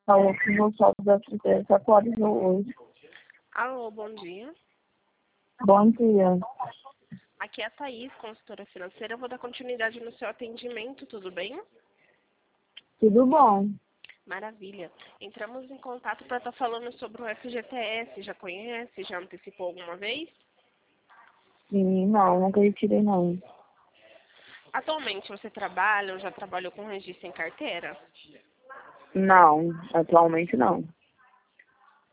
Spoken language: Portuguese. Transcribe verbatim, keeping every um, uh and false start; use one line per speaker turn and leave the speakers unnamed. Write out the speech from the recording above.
falou que meu saldo da F G T S atualizou hoje.
Alô, bom dia.
Bom dia.
Aqui é a Thaís, consultora financeira. Eu vou dar continuidade no seu atendimento, tudo bem?
Tudo bom?
Maravilha. Entramos em contato para estar falando sobre o F G T S. Já conhece? Já antecipou alguma vez?
Sim, não, nunca retirei não.
Atualmente você trabalha ou já trabalhou com registro em carteira?
Não, atualmente não.